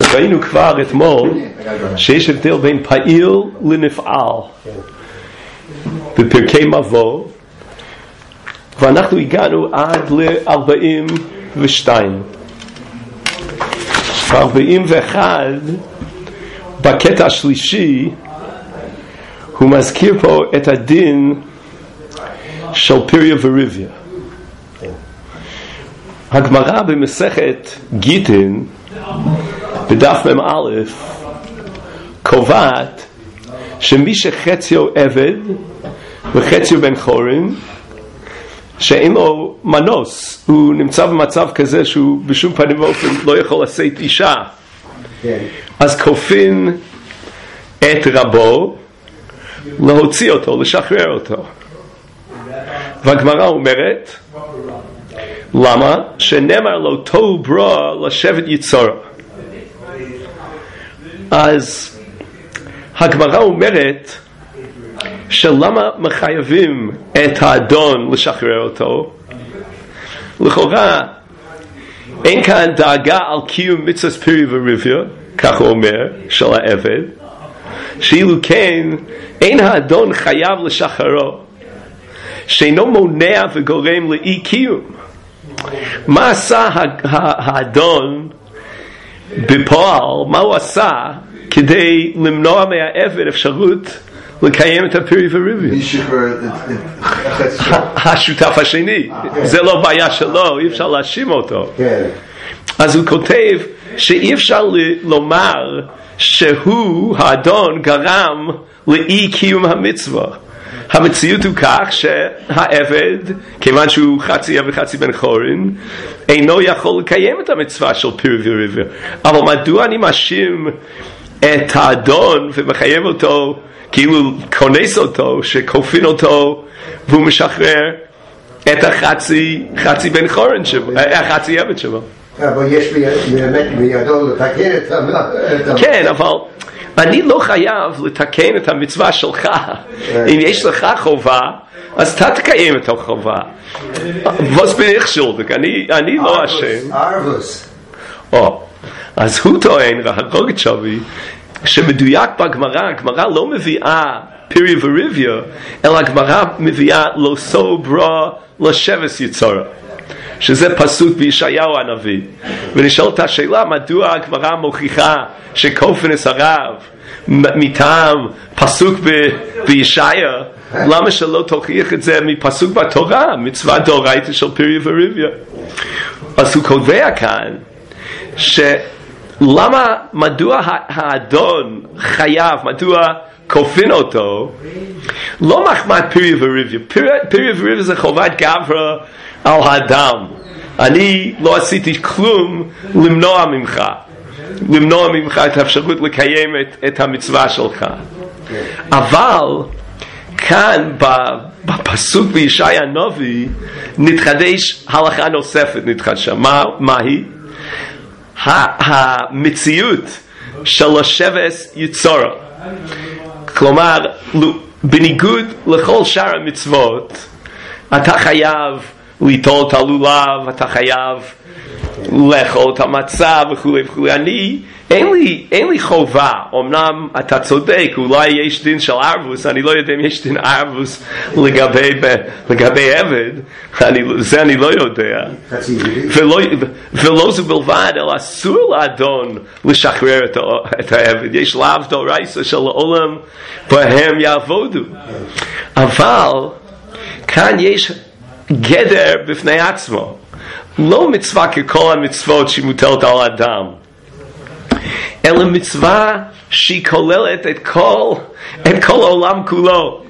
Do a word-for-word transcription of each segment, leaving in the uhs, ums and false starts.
ראינו כבר אתמול שיש הבדל בין פעיל לנפעל בפרקי מבוא, ואנחנו הגענו עד ל-ארבעים ושתיים. ב-ארבעים ואחת בקטע השלישי הוא מזכיר פה את הדין של פיריה וריביה. הגמרא במסכת גיטין בדף מ"א קובעת שמי שחציו עבד וחציו בן חורין, שאין לו מנוס, הוא נמצא במצב כזה שהוא בשום פנים ואופן לא יכול לשאת אישה, אז כופין את רבו להוציא אותו, לשחרר אותו. והגמרא אומרת, למה? שנאמר לו תוהו ברא לשבת יצורה. אז הגמרא אומרת שלמה מחייבים את האדון לשחרר אותו? לכאורה אין כאן דאגה על קיום מצוות פיריה וריביה, כך הוא אומר, של העבד, שאילו כן אין האדון חייב לשחררו, שאינו מונע וגורם לאי קיום. מה עשה האדון בפועל? מה הוא עשה כדי למנוע מהעבד אפשרות לקיים את הפיריה וריביה? השותף השני, זה לא בעיה שלו, אי אפשר להאשים אותו. אז הוא כותב שאי אפשר לומר שהוא, האדון, גרם לאי קיום המצווה. המציאות הוא כך שהעבד, כיוון שהוא חצי עבד וחצי בן חורין, אינו יכול לקיים את המצווה של פיריה וריביה. אבל מדוע אני מאשים את האדון ומחייב אותו, כאילו כונס אותו, שכופין אותו והוא משחרר את החצי חצי בן חורין שלו, החצי עבד שלו? אבל יש באמת בידו לתקן את ה... כן, אבל אני לא חייב לתקן את המצווה שלך. אם יש לך חובה, אז אתה תקיים את החובה. was bin ich schuldig? אני לא אשם. אז הוא טוען, רוגצ'ובי, שמדויק בגמרא, הגמרא לא מביאה פיריה וריביה, אלא הגמרא מביאה לא סו ברא לשבס יצורה, שזה פסוק בישעיהו הנביא. ונשאלת השאלה, מדוע הגמרא מוכיחה שקופנס הרב מטעם פסוק בישעיה, למה שלא תוכיח את זה מפסוק בתורה, מצווה דאורייתא של פיריה וריביה? אז הוא קובע כאן שלמה, מדוע האדון חייב, מדוע כופין אותו, לא מחמת פיריה וריביה. פיריה וריביה זה חובת גברא על האדם. אני לא עשיתי כלום למנוע ממך למנוע ממך את האפשרות לקיים את, את המצווה שלך. אבל כאן בפסוק בישעיה הנביא נתחדש הלכה נוספת, נתחדשה. מה, מה היא? המציאות של לשבס יצורה. כלומר, בניגוד לכל שאר המצוות, אתה חייב ליטול את הלולב, אתה חייב לאכול את המצה וכו' וכו'. אני, אין לי, אין לי חובה. אמנם אתה צודק, אולי יש דין של ערבוס, אני לא יודע אם יש דין ערבוס לגבי, לגבי עבד, אני, זה אני לא יודע. ולא, ולא זו בלבד, אלא אסור לאדון לשחרר את, את העבד. יש לאו דאורייתא של העולם בהם יעבודו. אבל כאן יש גדר בפני עצמו. לא מצווה ככל המצוות שמוטלת על האדם, אלא מצווה שהיא כוללת את כל, את כל העולם כולו.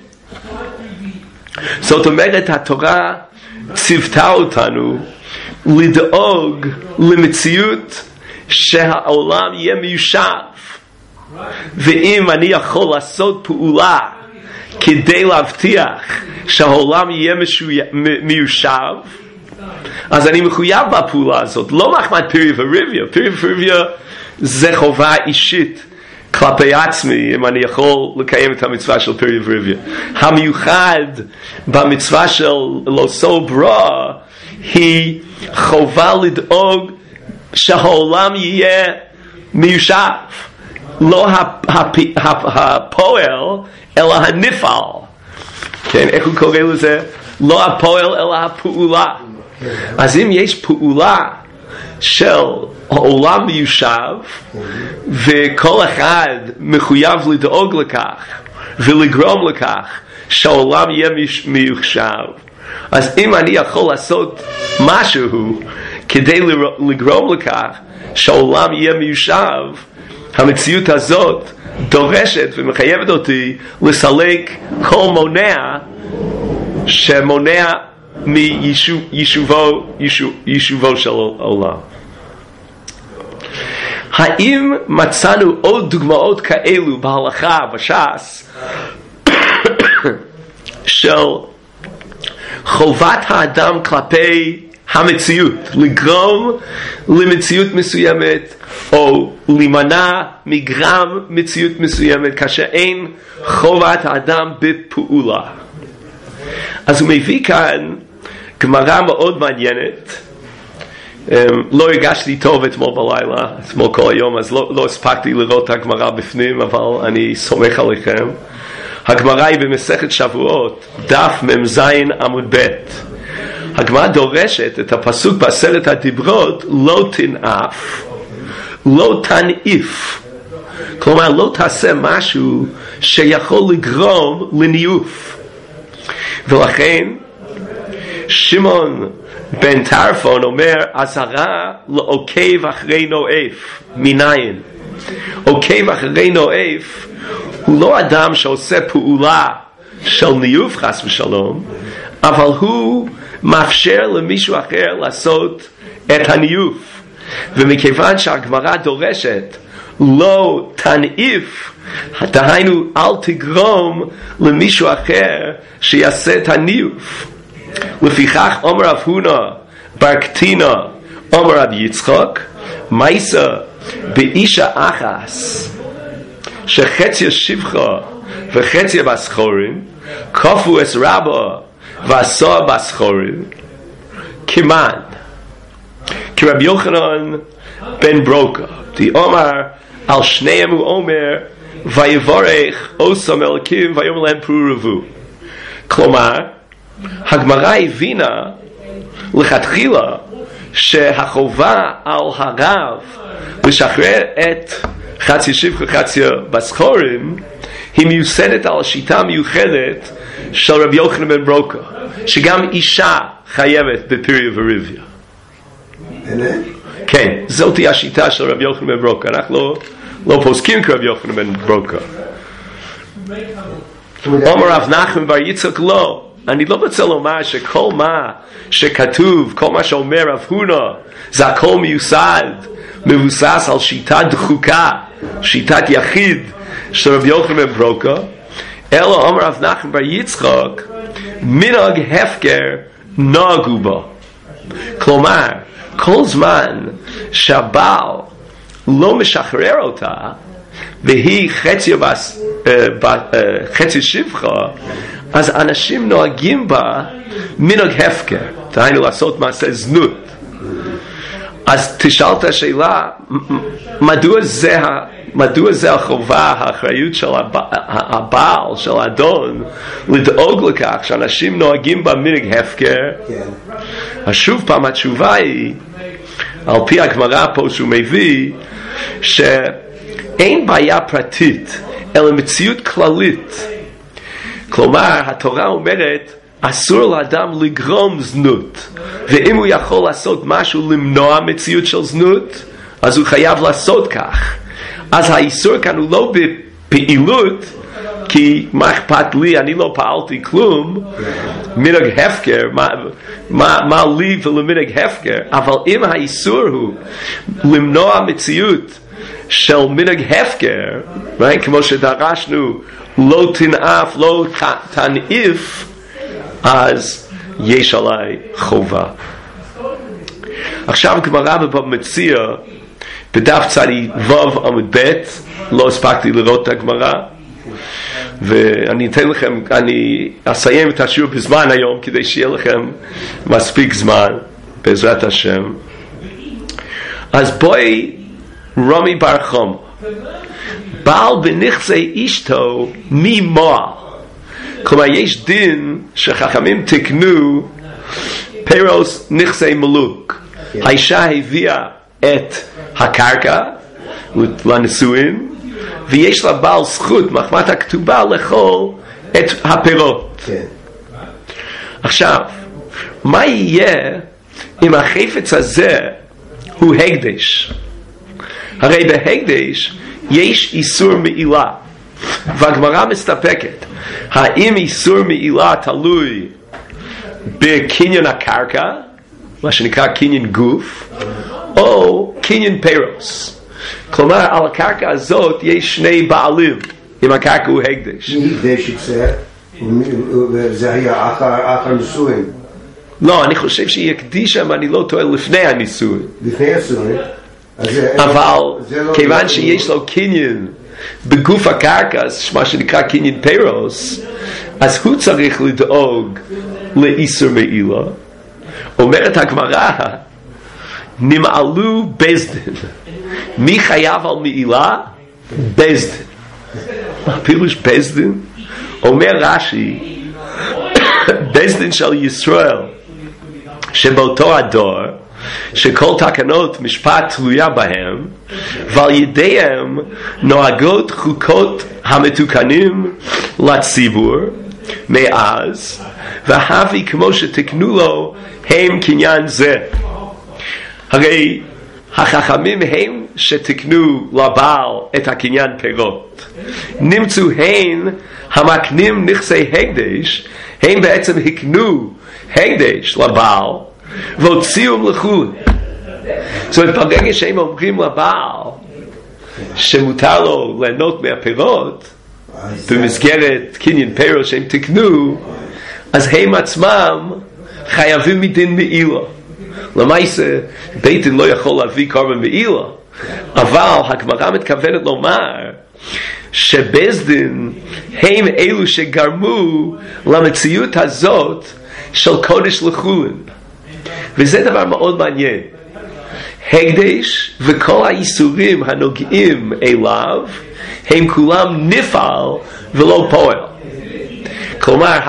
זאת אומרת, התורה ציוותה אותנו לדאוג למציאות שהעולם יהיה מיושב. ואם אני יכול לעשות פעולה כדי להבטיח שהעולם יהיה מיושב, אז אני מחויב בפעולה הזאת. לא מחמת פיריה וריביה. פיריה וריביה זה חובה אישית כלפי עצמי, אם אני יכול לקיים את המצווה של פיריה וריביה. המיוחד במצווה של לא סו ברא היא חובה לדאוג שהעולם יהיה מיושב. לא הפועל, אלא הנפעל. כן, איך הוא קורא לזה? לא הפועל, אלא הפעולה. אז אם יש פעולה של העולם מיושב, וכל אחד מחויב לדאוג לכך, ולגרום לכך, שהעולם יהיה מיושב, אז אם אני יכול לעשות משהו, כדי לגרום לכך, שהעולם יהיה מיושב, המציאות הזאת דורשת ומחייבת אותי לסלק כל מונע שמונע מיישובו יישוב, יישובו של העולם. האם מצאנו עוד דוגמאות כאלו בהלכה בש"ס של חובת האדם כלפי המציאות, לגרום למציאות מסוימת או להימנע מגרם מציאות מסוימת כאשר אין חובת האדם בפעולה? אז הוא מביא כאן גמרא מאוד מעניינת. לא הרגשתי טוב אתמול בלילה, אתמול כל היום, אז לא, לא הספקתי לראות את הגמרא בפנים, אבל אני סומך עליכם. הגמרא היא במסכת שבועות, דף ממז עמוד ב'. הגמרא דורשת את הפסוק בעשרת הדיברות, לא תנאף, לא תנאיף. כלומר, לא תעשה משהו שיכול לגרום לניאוף. ולכן, שמעון בן טרפון אומר, אזהרה לעוקב אחרי נואף. מניין? עוקב אחרי נואף הוא לא אדם שעושה פעולה של ניאוף חס ושלום, אבל הוא מאפשר למישהו אחר לעשות את הניאוף. ומכיוון שהגמרא דורשת לא תנאיף, דהיינו אל תגרום למישהו אחר שיעשה את הניאוף. לפיכך אומר רב הונא בר קטינא אומר רב יצחק, מייסה באישה אחס שחצי שבחה וחצי בסחורים, כפו אס רבא ועשה בסחורים, כמן כרב יוחנן בן ברוקה דאמר על שניהם הוא אומר, ויברך עושם אלוקים ויאמר להם פרו ורבו. כלומר, הגמרא הבינה לכתחילה שהחובה על הרב לשחרר את חצי שבחה וחצי בסחורים היא מיוסדת על השיטה המיוחדת של רבי יוחנן בן ברוקה, שגם אישה חייבת בפריה וריביה. כן, זאת היא השיטה של רבי יוחנן בן ברוקה. אנחנו לא, לא פוסקים כרבי יוחנן בן ברוקה. אומר רב נחמן בר יצחק לא. אני לא רוצה לומר שכל מה שכתוב, כל מה שאומר רב הונא, זה הכל מיוסד, מבוסס על שיטה דחוקה, שיטת יחיד של רבי יוחנן בן ברוקה, אלא אומר רב נחמן בר יצחק, מנהג הפקר נהגו בו. כלומר, כל זמן שהבעל לא משחרר אותה, והיא חצי, בס, חצי שבחה, אז אנשים נוהגים בה מנהג הפקר, דהיינו לעשות מעשה זנות. אז תשאל את השאלה, מדוע זה, מדוע זה החובה, האחריות של הבעל, של האדון, לדאוג לכך שאנשים נוהגים בה מנהג הפקר? אז שוב פעם התשובה היא, על פי הגמרא פה שהוא מביא, שאין בעיה פרטית, אלא מציאות כללית. כלומר, התורה אומרת, אסור לאדם לגרום זנות, ואם הוא יכול לעשות משהו למנוע מציאות של זנות, אז הוא חייב לעשות כך. אז האיסור כאן הוא לא בפעילות, כי מה אכפת לי, אני לא פעלתי כלום, מנהג הפקר, מה, מה, מה לי ולמנהג הפקר, אבל אם האיסור הוא למנוע מציאות של מנהג הפקר, right? כמו שדרשנו, לא תנאף, לא תנאיף, אז יש עליי חובה. עכשיו גמרא בבבא מציעא, בדף צדי וו עמוד ב', לא הספקתי לראות את הגמרא, ואני אתן לכם, אני אסיים את השיעור בזמן היום, כדי שיהיה לכם מספיק זמן, בעזרת השם. אז בואי רומי בר חום בעל בנכסי אשתו ממועל. כלומר יש דין שחכמים תקנו פירוס נכסי מלוק. האישה הביאה את הקרקע לנישואין ויש לה בעל זכות מחמת הכתובה לאכול את הפירות. עכשיו מה יהיה אם החפץ הזה הוא הקדש? הרי בהקדש יש איסור מעילה והגמרא מסתפקת האם איסור מעילה תלוי בקניין הקרקע, מה שנקרא קניין גוף, או קניין פירוס. כלומר על הקרקע הזאת יש שני בעלים אם הקרקע הוא הקדש. מי הקדש את זה? וזה היה אחר נישואין? לא, אני חושב שהיא הקדישה, אם אני לא טועה, לפני הנישואין. לפני הנישואין? אבל כיוון שיש לו קניין בגוף הקרקע, מה שנקרא קניין פירוס, אז הוא צריך לדאוג לאיסור מעילה. אומרת הגמרא, נמעלו בזדין. מי חייב על מעילה? בזדין. מה פירוש בזדין? אומר רש"י, בזדין של ישראל שבאותו הדור שכל תקנות משפט תלויה בהם ועל ידיהם נוהגות חוקות המתוקנים לציבור מאז והבי כמו שתקנו לו הם קניין זה. הרי החכמים הם שתקנו לבעל את הקניין פירות, נמצאו הן המקנים נכסי הקדש, הם בעצם הקנו הקדש לבעל והוציאו לחו"ל. זאת אומרת ברגע שהם אומרים לבעל שמותר לו ליהנות מהפירות במסגרת קניין פירות שהם תקנו, אז הם עצמם חייבים מדין מעילה. למעשה בית דין לא יכול להביא קורבן מעילה, אבל הגמרא מתכוונת לומר שבית דין הם אלו שגרמו למציאות הזאת של קודש לחולין. וזה דבר מאוד מעניין. הקדש וכל האיסורים הנוגעים אליו הם כולם נפעל ולא פועל. כלומר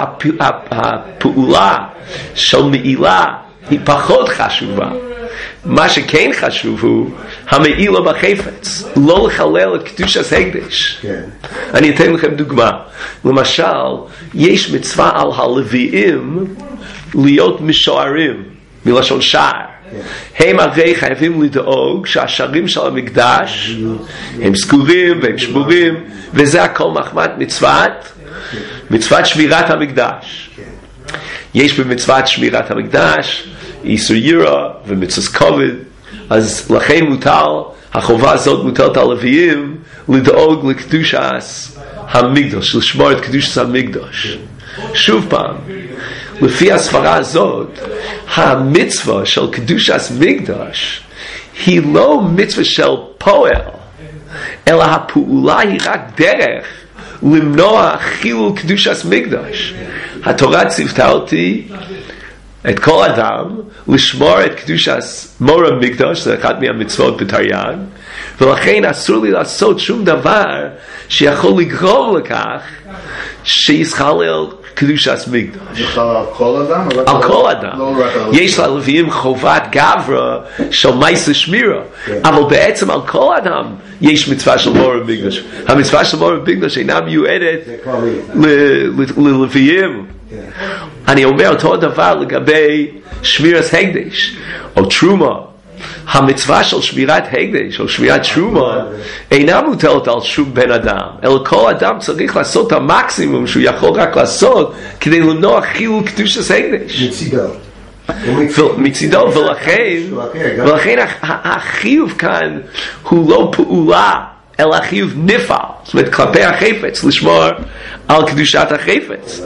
הפעולה של מעילה היא פחות חשובה. מה שכן חשוב הוא המעילה בחפץ, לא לחלל את קדושת הקדש. אני אתן לכם דוגמה. למשל יש מצווה על הלוויים להיות משוערים, מלשון שער. הם הרי חייבים לדאוג שהשערים של המקדש הם סגורים והם שבורים, וזה הכל מחמת מצוות מצוות שמירת המקדש. יש במצוות שמירת המקדש איסור יראה ומצוות כובד, אז לכן מוטל, החובה הזאת מוטלת על הלוויים לדאוג לקדושת המקדש, לשמור את קדושת המקדש. שוב פעם, לפי הסברה הזאת, המצווה של קדושת מקדש היא לא מצווה של פועל, אלא הפעולה היא רק דרך למנוע חילול קדושת מקדש. התורה ציוותה אותי את כל אדם לשמור את קדושת מור המקדש, זה אחת מהמצוות בתרי"ג, ולכן אסור לי לעשות שום דבר שיכול לגרום לכך שיסחלל קדושת מקדש. בכלל על כל אדם? על כל אדם. יש ללוויים חובת גברא של מעשה שמירה, אבל בעצם על כל אדם יש מצווה של מור המקדש. המצווה של מור המקדש אינה מיועדת ללוויים. אני אומר אותו דבר לגבי שמירת הקדש או תרומה. המצווה של שמירת הקדש או שמירת תרומה אינה מוטלת על שום בן אדם, אלא כל אדם צריך לעשות את המקסימום שהוא יכול רק לעשות כדי למנוע חילול קדושת הקדש מצידו. מצידו, ולכן ולכן החיוב כאן הוא לא פעולה אלא החיוב נפעל, זאת אומרת כלפי החפץ, לשמור על קדושת החפץ.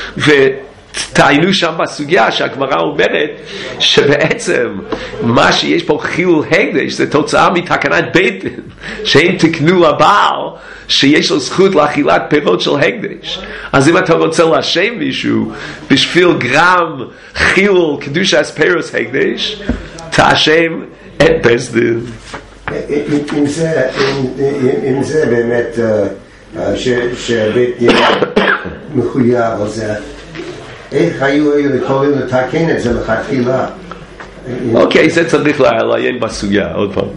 ותעיינו שם בסוגיה שהגמרא אומרת שבעצם מה שיש פה חילול הקדש זה תוצאה מתקנת בית דין, שהם תקנו לבעל שיש לו זכות לאכילת פירות של הקדש. אז אם אתה רוצה להאשים מישהו בשביל גרם חילול קדושת פירות הקדש, תאשם את בית דין. אם זה, אם זה באמת שבית דין מחויב על זה, איך היו יכולים לתקן את זה לכתחילה? אוקיי, זה צריך לעיין בסוגיה, עוד פעם.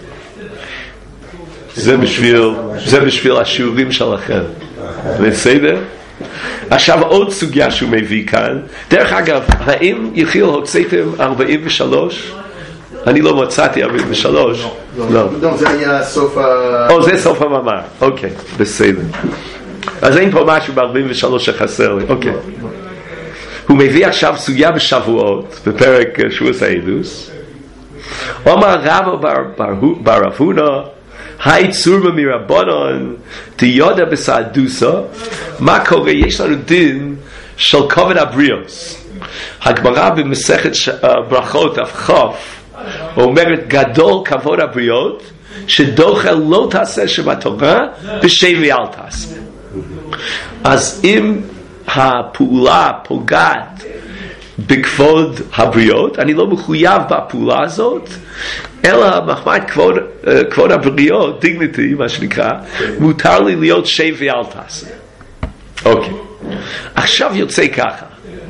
זה בשביל, זה בשביל השיעורים שלכם. בסדר? עכשיו עוד סוגיה שהוא מביא כאן. דרך אגב, האם יחיל הוצאתם ארבעים ושלוש? אני לא מצאתי ארבעים ושלוש. לא. לא, זה היה סוף ה... או, זה סוף המאמר. אוקיי, בסדר. אז אין פה משהו ב-ארבעים ושלוש שחסר לי. אוקיי. הוא מביא עכשיו סוגיה בשבועות, בפרק שבועות העדוס. אומר רבא בר רב הונא, היי צורמה מרבנן, תיודע בסעדוסה, מה קורה? יש לנו דין של כובד הבריאוס. הגמרא במסכת ברכות אף חוף, אומרת גדול כבוד הבריות, שדוחה לא תעשה שבתורה, בשבי אל תעשה. אז אם הפעולה פוגעת בכבוד הבריות, אני לא מחויב בפעולה הזאת, אלא מחמת כבוד, כבוד הבריות, דיגניטי, מה שנקרא, מותר לי להיות שבי אל תעשה. אוקיי. עכשיו יוצא ככה.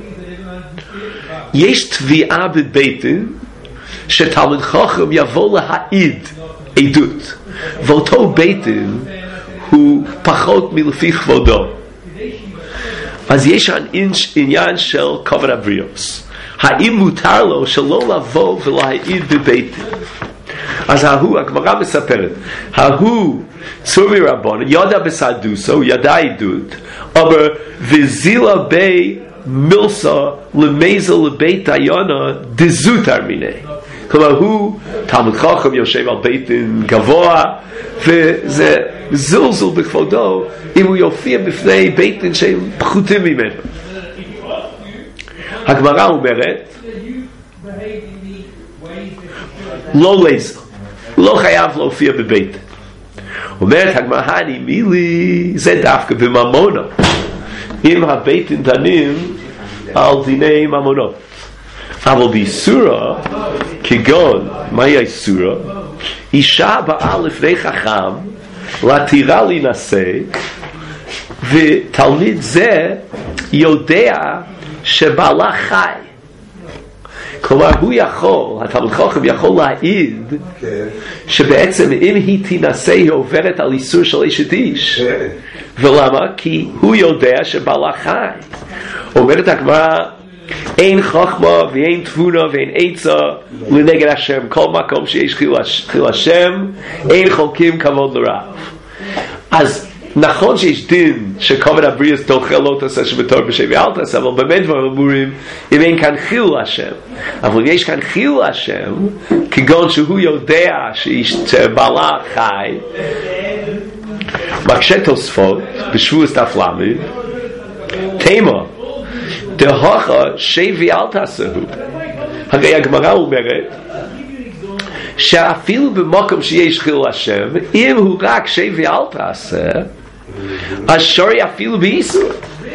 יש תביעה בבית דין, שתלמיד חכם יבוא להעיד עדות, ואותו בית דין הוא פחות מלפי כבודו. אז יש עניין של כבוד הבריאוס. האם מותר לו שלא לבוא ולהעיד בבית דין? אז ההוא, הגמרא מספרת, ההוא צור מרבנן, ידע בסעדוסה, הוא ידע עדות, אבל וזילה בי מילסה למזל לבית דיונה דזוטר מיני. כלומר הוא תלמיד חכם יושב על בית דין גבוה, וזה זלזול בכבודו אם הוא יופיע בפני בית דין שהם פחותים ממנו. הגמרא אומרת לא לזל, לא חייב להופיע בבית דין. אומרת הגמרא אני מילי, זה דווקא בממונה, אם הבית דין דנים על דיני ממונות. אבל באיסורה, כגון, מהי האיסורה? אישה באה לפני חכם, להתירה להינשא, ותלמיד זה יודע שבעלה חי. כלומר, הוא יכול, התלמיד חכם יכול להעיד, שבעצם אם היא תינשא, היא עוברת על איסור של אשת איש. ולמה? כי הוא יודע שבעלה חי. אומרת הגמרא, אין חוכמה ואין תבונה ואין עצה לנגד השם. כל מקום שיש חיל השם אין חולקים כבוד לרב. אז נכון שיש דין שכובד הבריאוס דוחה לא תעשה שבתור בשבי אל תעשה, אבל באמת דברים אמורים אם אין כאן חיל השם. אבל יש כאן חיל השם כגון שהוא יודע שבעלה חי. מקשה תוספות בשבועות דף למד תימה דהכה שבי אל תעשהו. הרי הגמרא אומרת שאפילו במקום שיש חיל השם, אם הוא רק שבי אל תעשה, אז שורי אפילו באיסור.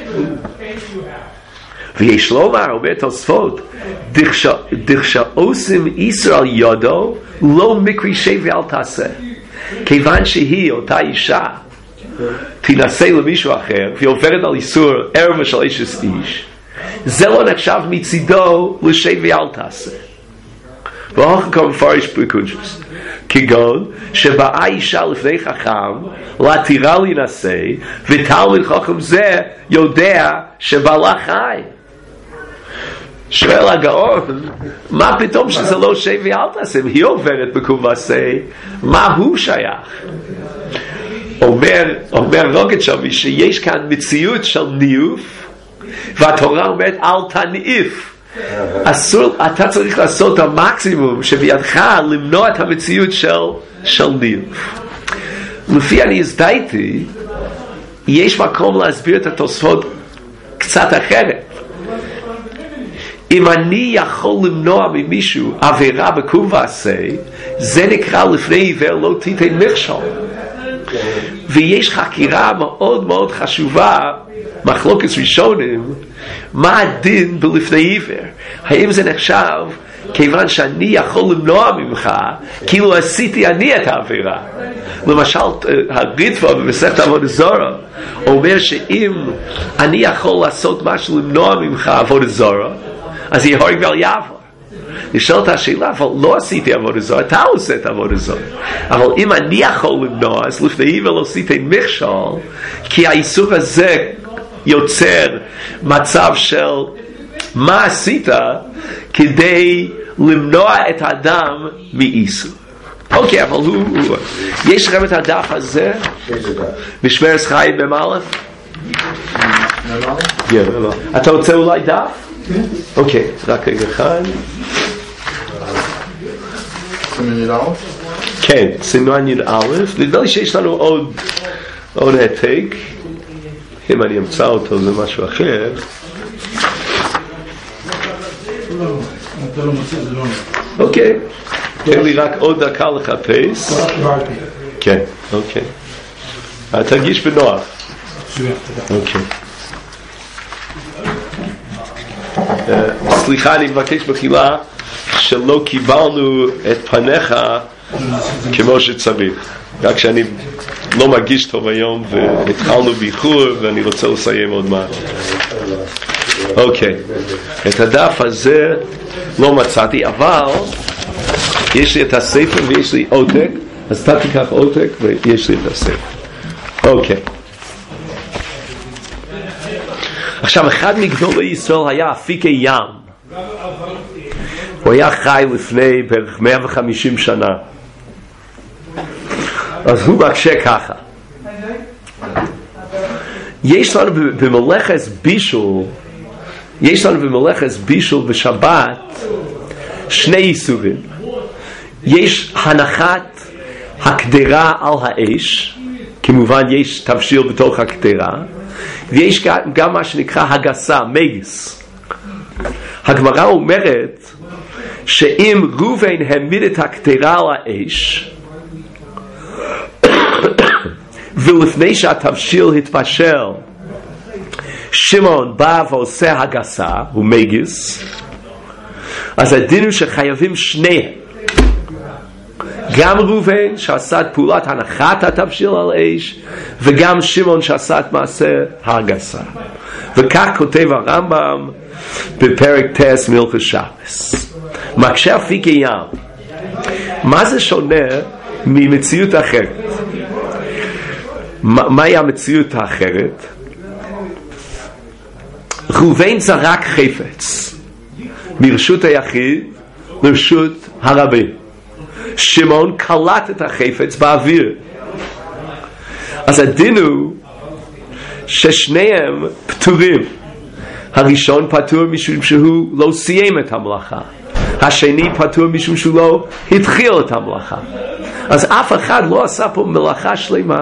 ויש לומר, אומר תוספות, דכשה עושים איסור על ידו, לא מקרי שבי אל תעשה. כיוון שהיא, אותה אישה, תנסה למישהו אחר, והיא עוברת על איסור ערב של אשת איש, זה לא נחשב מצידו לשבי אל תעשה. ואנחנו כאן מפרש בקונשס כגון שבאה אישה לפני חכם להתירה להינשא, ותלמיד חכם זה יודע שבעלה חי. שואל הגאון, מה פתאום שזה לא שבי אל תעשה? היא עוברת בקומסה, מה הוא שייך? אומר, אומר רוגת שם שיש כאן מציאות של ניוף, והתורה אומרת אל תניף. אסור, אתה צריך לעשות את המקסימום שבידך למנוע את המציאות של, של ניוף. לפי אני הזדהיתי, יש מקום להסביר את התוספות קצת אחרת. אם אני יכול למנוע ממישהו עבירה בקום ועשה, זה נקרא לפני עיוור לא תיתן מכשול. ויש חקירה מאוד מאוד חשובה, מחלוקת ראשונים, מה הדין בלפני עיוור? האם זה נחשב כיוון שאני יכול למנוע ממך, כאילו עשיתי אני את העבירה. למשל, הריטב"א במסכת עבודה זרה אומר שאם אני יכול לעשות משהו למנוע ממך עבודה זרה, אז יהורג ואל יעבור. נשאלת השאלה, אבל לא עשיתי עבודה זרה, אתה עושה את עבודה זרה. אבל אם אני יכול למנוע, אז לפני ולא עשיתי מכשול, כי האיסור הזה יוצר מצב של מה עשית כדי למנוע את האדם מאיסור. אוקיי, אבל הוא, הוא יש לכם את הדף הזה משמרת חיים במאלף? אתה רוצה אולי דף? אוקיי, רק רגע אחד. כן, סימן י"א. נדמה לי שיש לנו עוד עוד העתק. אם אני אמצא אותו זה משהו אחר. אוקיי, תן לי רק עוד דקה לחפש. כן, אוקיי. תרגיש בנוח. אוקיי. סליחה, אני מבקש בחילה שלא קיבלנו את פניך כמו שצריך. רק שאני לא מרגיש טוב היום והתחלנו באיחור ואני רוצה לסיים עוד מעט. אוקיי, את הדף הזה לא מצאתי, אבל יש לי את הספר ויש לי עותק, אז אתה תיקח עותק ויש לי את הספר. אוקיי. עכשיו, אחד מגדולי ישראל היה אפיקי ים. הוא היה חי לפני בערך מאה וחמישים שנה. אז הוא מקשה ככה. יש לנו במלאכת בישול, יש לנו במלאכת בישול בשבת שני איסורים. יש הנחת הקדרה על האש, כמובן יש תבשיל בתוך הקדרה, ויש גם מה שנקרא הגסה, מגיס. הגמרא אומרת שאם ראובן העמיד את הקדרה על האש, ולפני שהתבשיל התבשל, שמעון בא ועושה הגסה, הוא מגיס, אז הדין הוא שחייבים שניהם. גם ראובן שעשה את פעולת הנחת התבשיל על האש, וגם שמעון שעשה את מעשה הגסה. וכך כותב הרמב"ם בפרק טס מהלכות שבס. מקשה אפיקי ים. מה זה שונה ממציאות אחרת? מהי המציאות האחרת? ראובן זרק חפץ מרשות היחיד לרשות הרבים. שמעון קלט את החפץ באוויר. אז הדין הוא ששניהם פטורים. הראשון פטור משום שהוא לא סיים את המלאכה, השני פטור משום שהוא לא התחיל את המלאכה. אז אף אחד לא עשה פה מלאכה שלמה.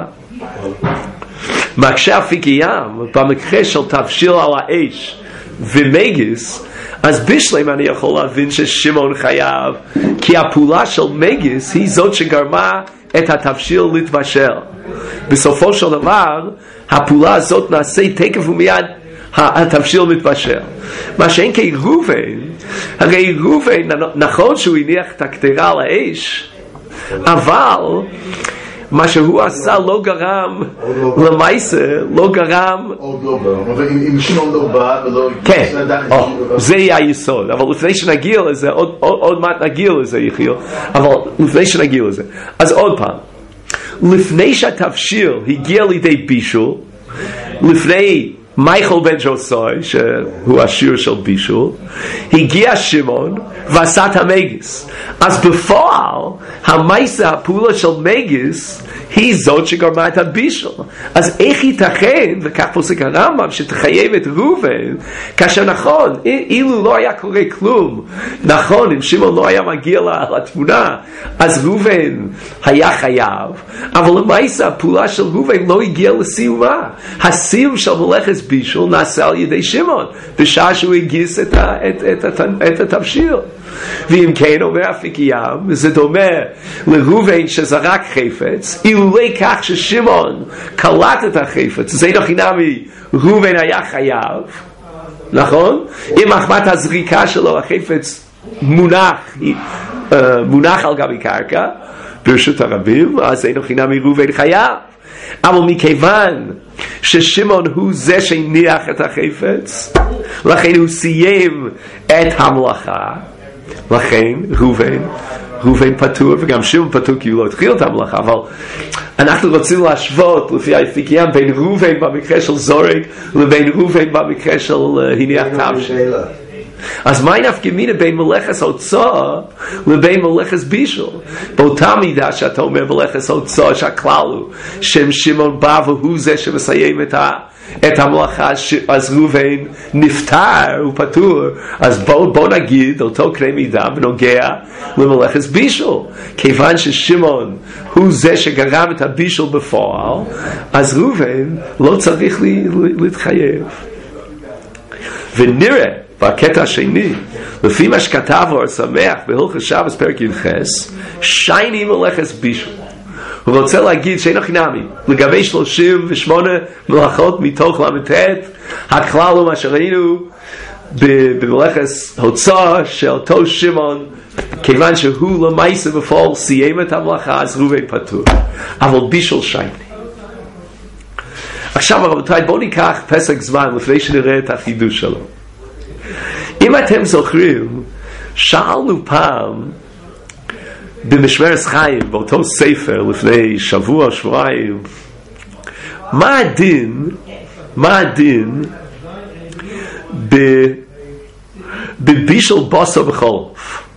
מקשה אפיקי ים, במקרה של תבשיל על האש ומגיס, אז בשלם אני יכול להבין ששמעון חייב, כי הפעולה של מגיס היא זאת שגרמה את התבשיל להתבשל. בסופו של דבר הפעולה הזאת נעשה תקף ומיד התבשיל מתבשל. מה שאין כראובן, הרי ראובן נכון שהוא הניח את הקדרה על האש, אבל מה שהוא עשה לא גרם למעשה, לא גרם. עוד לא גרם, אבל אם שמעון לא בא ולא... כן, זה יהיה היסוד. אבל לפני שנגיע לזה, עוד מעט נגיע לזה יחיל, אבל לפני שנגיע לזה, אז עוד פעם, לפני שהתבשיל הגיע לידי בישול, לפני מייכל בן ג'וסוי, שהוא השיר של בישול, הגיע שמעון ועשה את המגיס. אז בפועל המעשה, הפעולה של מגיס היא זאת שגרמה את הבישול. אז איך ייתכן, וכך פוסק הרמב"ם, שתחייב את ראובן, כאשר נכון, אילו לא היה קורה כלום, נכון, אם שמעון לא היה מגיע לתמונה, אז ראובן היה חייב, אבל למעשה הפעולה של ראובן לא הגיעה לסיומה. הסיום של מלאכת בישול נעשה על ידי שמעון בשעה שהוא הגיס את, ה, את, את, את, את התבשיל. ואם כן אומר אפיקי ים, זה דומה לראובן שזרק חפץ, אילולי כך ששמעון קלט את החפץ, זה חינמי ראובן היה חייב, נכון? אם אחמת הזריקה שלו החפץ מונח, מונח על גבי קרקע, ברשות הרבים, אז אינו חינם מראובן חייב. אבל מכיוון ששמעון הוא זה שהניח את החפץ, לכן הוא סיים את המלאכה, לכן ראובן, ראובן פטור, וגם שמעון פטור כי הוא לא התחיל את המלאכה, אבל אנחנו רוצים להשוות לפי האפיקיין בין ראובן במקרה של זורק לבין ראובן במקרה של הניח תבשיל. אז מה נפקא מינה בין מלאכת הוצאה לבין מלאכת בישול? באותה מידה שאתה אומר מלאכת הוצאה שהכלל הוא שם שמעון בא והוא זה שמסיים את, ה, את המלאכה, אז ראובן נפטר, הוא פטור, אז בוא, בוא נגיד אותו קנה מידה בנוגע למלאכת בישול. כיוון ששמעון הוא זה שגרם את הבישול בפועל, אז ראובן לא צריך לי, להתחייב. ונראה בקטע השני, לפי מה שכתב אור שמח בהלכות שבס פרק י"ח, שייני מלאכת בישול. הוא רוצה להגיד שאין חינמי לגבי שלושים ושמונה מלאכות מתוך למ"ט, הכלל הוא מה שראינו במלאכת הוצאה של אותו שמעון, כיוון שהוא למעשה בפועל סיים את המלאכה, אז ראובן פטור, אבל בישול שייני. עכשיו רבותיי, בואו ניקח פסק זמן לפני שנראה את החידוש שלו. אם אתם זוכרים, שאלנו פעם במשמרת חיים, באותו ספר לפני שבוע, שבועיים, מה הדין, מה הדין בבישול בשר בחלב?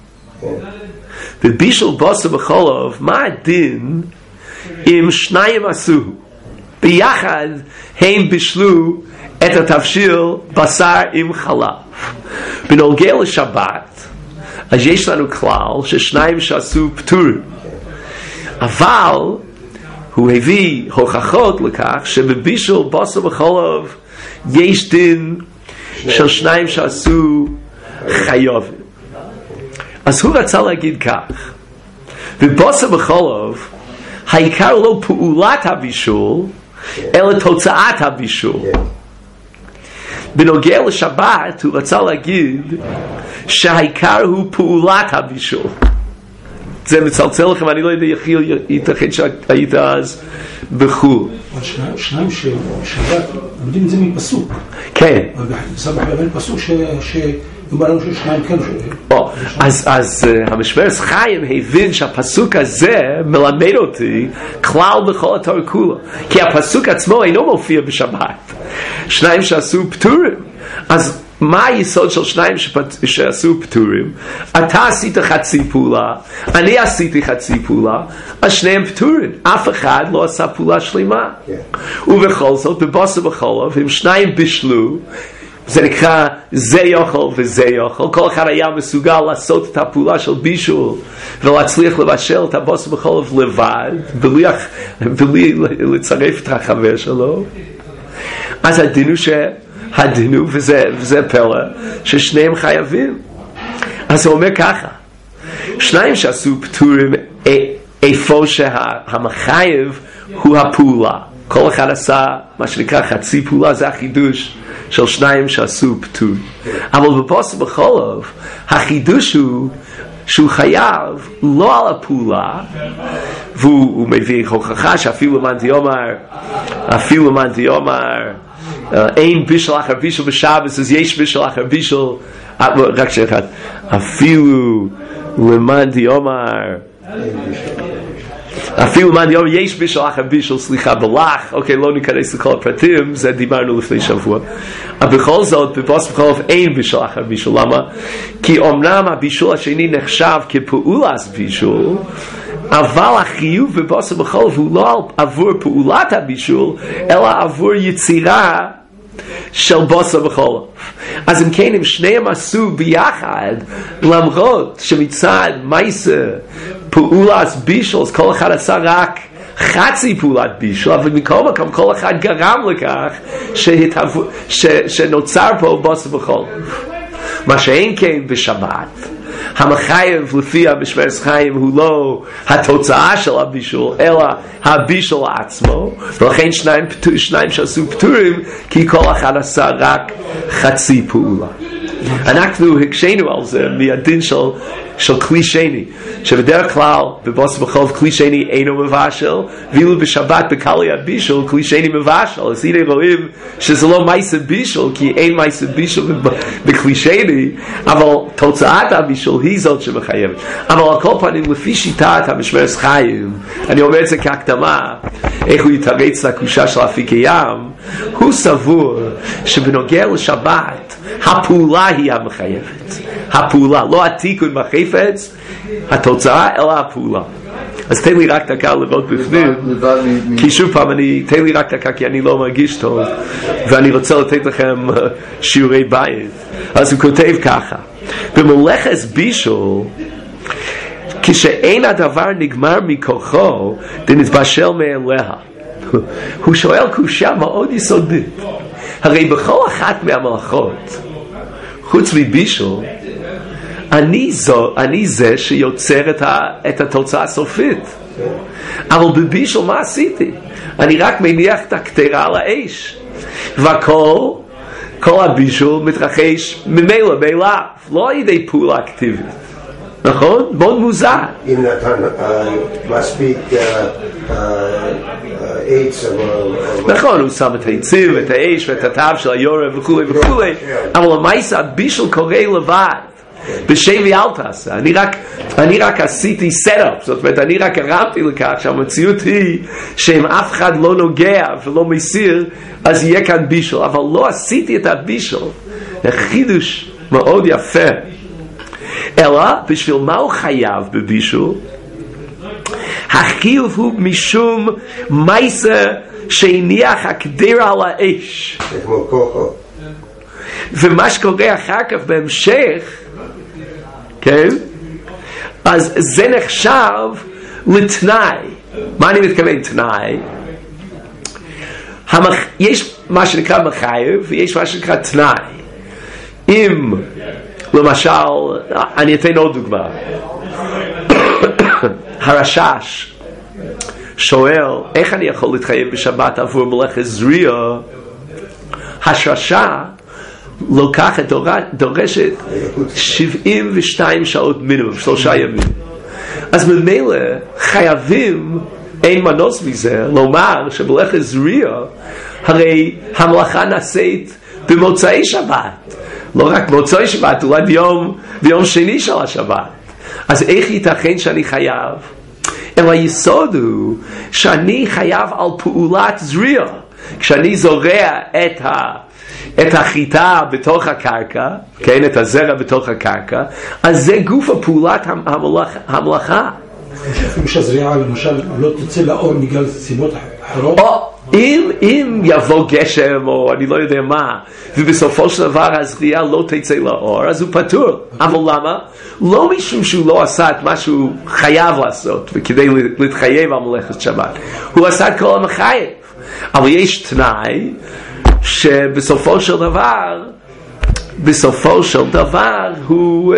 בבישול בשר בחלב, מה הדין אם שניים עשו? ביחד הם בישלו את התבשיל בשר עם חלב. בנוגע לשבת, אז יש לנו כלל ששניים שעשו פטורים, אבל הוא הביא הוכחות לכך שבבישול בשר בחלב יש דין של שניים שעשו חייבים. אז הוא רצה להגיד כך, בבשר בחלב העיקר לא פעולת הבישול אלא תוצאת הבישול. בנוגע לשבת הוא רצה להגיד שהעיקר הוא פעולת הבישול. זה מצלצל לכם, אני לא יודע, ייתכן שהיית אז בחו"ל. שניים שבת, לומדים את זה מפסוק. כן. סבח בבין פסוק שיאמר לנו ששניים כן. אז המשמרת חיים הבין שהפסוק הזה מלמד אותי כלל בכל התורה כולה. כי הפסוק עצמו אינו מופיע בשבת. שניים שעשו פטורים. אז מה היסוד של שניים שעשו פטורים? אתה עשית חצי פעולה, אני עשיתי חצי פעולה, אז שניהם פטורים. אף אחד לא עשה פעולה שלמה. ובכל זאת, בבשר בחלב, הם שניים בישלו, זה נקרא זה יאכל וזה יאכל. כל אחד היה מסוגל לעשות את הפעולה של בישול ולהצליח לבשל את הבשר בחלב לבד, בלי, בלי לצרף את החבר שלו. אז הדינו ש... הדינו, וזה, וזה פלא, ששניהם חייבים. אז הוא אומר ככה, שניים שעשו פטורים איפה שהמחייב הוא הפעולה. כל אחד עשה מה שנקרא חצי פעולה, זה החידוש של שניים שעשו פטורים. אבל בבשר בחלב, החידוש הוא שהוא חייב לא על הפעולה, והוא מביא הוכחה שאפילו למען דיומר, אפילו למען דיומר, אין בישול אחר בישול בשבת, אז יש בישול אחר בישול, רק שאחד, אפילו למען דיומר, אפילו למען דיומר יש בישול אחר בישול, סליחה, בלח, אוקיי, לא ניכנס לכל הפרטים, זה דיברנו לפני שבוע. אבל בכל זאת, בבשר בחלב אין בישול אחר בישול. למה? כי אמנם הבישול השני נחשב כפעולת בישול, אבל החיוב בבשר בחלב הוא לא עבור פעולת הבישול, אלא עבור יצירה של בשר בחלב. אז אם כן, אם שניהם עשו ביחד, למרות שמצד מייסה פעולת בישול, אז כל אחד עשה רק חצי פעולת בישול, אבל מכל מקום כל אחד גרם לכך שהתהוו, ש, שנוצר פה בשר בחלב. מה שאין כן בשבת, המחייב לפי המשמרת חיים הוא לא התוצאה של הבישול, אלא הבישול עצמו, ולכן שניים, שניים שעשו פטורים, כי כל אחד עשה רק חצי פעולה. אנחנו הקשינו על זה מהדין של, של כלי שני, שבדרך כלל בבוסר בחוב כלי שני אינו מבשל, ואילו בשבת בקלי הבישול כלי שני מבשל. אז הנה רואים שזה לא מייסה בישול, כי אין מייסה בישול בכלי שני, אבל תוצאת הבישול היא זאת שמחייבת. אבל על כל פנים, לפי שיטת המשמרת חיים, אני אומר את זה כהקדמה, איך הוא יתרץ לקושה של אפיקי ים, הוא סבור שבנוגע לשבת הפעולה היא המחייבת. הפעולה, לא התיקון בחפץ, התוצאה, אלא הפעולה. אז תן לי רק דקה לראות בפנים, כי שוב פעם, אני, תן לי רק דקה כי אני לא מרגיש טוב, ואני רוצה לתת לכם שיעורי בית. אז הוא כותב ככה, במלאכת בישול, כשאין הדבר נגמר מכוחו, דנתבשל מאליה. הוא שואל קושה מאוד יסודית. הרי בכל אחת מהמלאכות, חוץ מבישול, אני, זו, אני זה שיוצר את, ה, את התוצאה הסופית. אבל בבישול מה עשיתי? אני רק מניח את הקטרה על האש. והכל, כל הבישול מתרחש ממילא, מאליו, לא על ידי פעולה אקטיבית. נכון? מאוד מוזר. אם נתן מספיק עץ, נכון, הוא שם את העצים ואת האש ואת הטב של היורם וכו' וכו', אבל למעשה הבישול קורה לבד. בשבי אל תעשה. אני רק, אני רק עשיתי סטאפ, זאת אומרת, אני רק הרמתי לכך שהמציאות היא שאם אף אחד לא נוגע ולא מסיר, אז יהיה כאן בישול, אבל לא עשיתי את הבישול. חידוש מאוד יפה. אלא, בשביל מה הוא חייב בבישול? החיוב הוא משום מייסה שהניח הקדרה על האש. ומה שקורה אחר כך בהמשך, כן? אז זה נחשב לתנאי. מה אני מתכוון תנאי? המח... יש מה שנקרא מחייב ויש מה שנקרא תנאי. אם למשל, אני אתן עוד דוגמה. הרשש שואל, איך אני יכול להתחייב בשבת עבור מלאכת זריעה? השרשה לוקחת, דורשת שבעים ושתיים שעות מינימום, שלושה ימים. אז ממילא חייבים, אין מנוס מזה, לומר שמלאכת זריעה, הרי המלאכה נעשית במוצאי שבת. לא רק מוצאי שבת, אולי ביום, ביום שני של השבת. אז איך ייתכן שאני חייב? אלא היסוד הוא שאני חייב על פעולת זריעה. כשאני זורע את ה... את החיטה בתוך הקרקע, כן, את הזרע בתוך הקרקע, אז זה גוף הפעולת המלאכה. המלאכה. אפילו שהזריעה למשל לא תצא לאור בגלל סיבות אחרות? או אם, אם יבוא גשם או אני לא יודע מה, ובסופו של דבר הזריעה לא תצא לאור, אז הוא פטור. אבל למה? לא משום שהוא לא עשה את מה שהוא חייב לעשות, וכדי להתחייב על מלאכת שבת. הוא עשה את כל המחייב. אבל יש תנאי, שבסופו של דבר בסופו של דבר הוא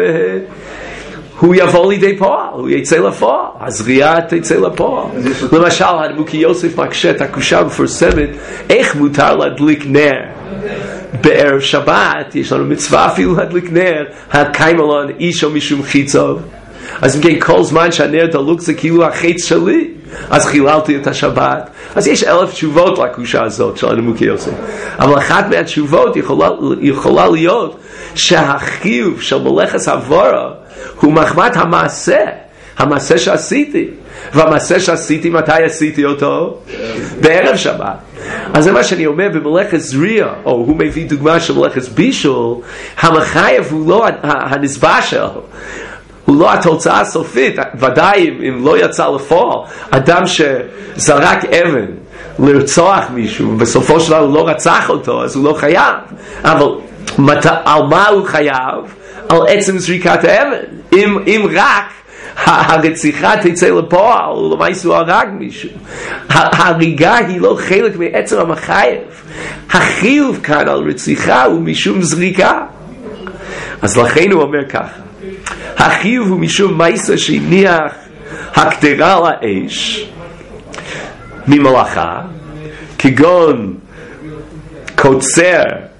הוא יבוא לידי פועל, הוא יצא לפועל, הזריעה תצא לפועל. למשל, הרמוקי יוסף מקשה את הקושה המפורסמת, איך מותר להדליק נר בערב שבת? יש לנו מצווה אפילו להדליק נר, הקיימלון איש או משום חיצוב. אז אם כן, כל זמן שהנר דלוק זה כאילו החץ שלי, אז חיללתי את השבת. אז יש אלף תשובות לקושה הזאת של הרמוקי יוסף, אבל אחת מהתשובות יכולה, יכולה להיות שהחיוב של מלאכת עבורה הוא מחמת המעשה, המעשה שעשיתי. והמעשה שעשיתי, מתי עשיתי אותו? בערב שבת. אז זה מה שאני אומר במלאכת זריעה, או הוא מביא דוגמה של מלאכת בישול, המחייב הוא לא הנזבשל, הוא לא התוצאה הסופית. ודאי אם, אם לא יצא לפועל, אדם שזרק אבן לרצוח מישהו, בסופו של דבר הוא לא רצח אותו, אז הוא לא חייב. אבל מת, על מה הוא חייב? על עצם זריקת האבן. אם, אם רק הרציחה תצא לפועל, למעשה הוא הרג מישהו. ההריגה היא לא חלק מעצם המחייב. החיוב כאן על רציחה הוא משום זריקה. אז לכן הוא אומר ככה, החיוב הוא משום מעשה שהניח הקדרה על האש ממלאכה, כגון קוצר